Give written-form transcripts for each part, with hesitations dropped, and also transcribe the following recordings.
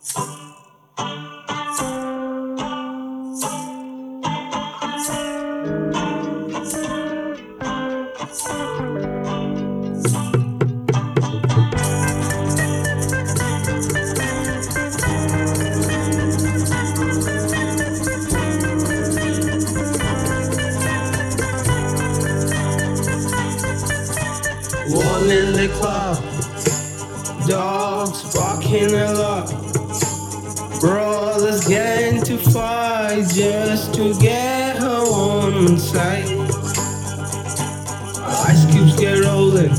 One in the club, dogs barking a lot, brothers getting to fight just to get her on sight. Ice cubes get rolling,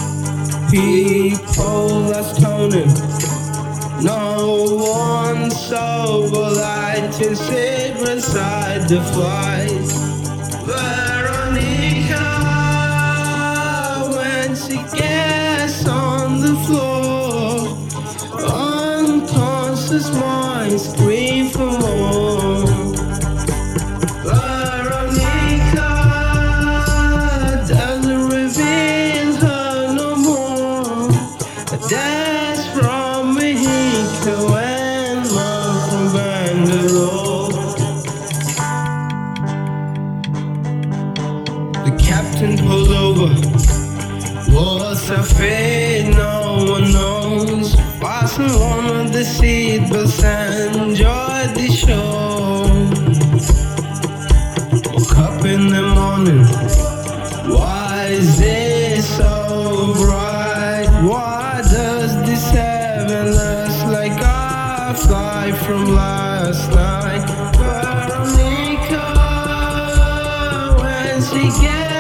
people are stoning. No one sober lighting cigarettes beside the flight. Veronica, when she gets on the floor, unconscious mind scream for more. Veronica doesn't reveal her no more. That's from Mexico and mom from Bangalore. The captain pulls over. What's her fate? No one knows. Fasten one of the seatbelts and enjoy the show. Woke up in the morning. Why is it so bright? Why does this heaven looks like I fly from last night? Veronica, when she gets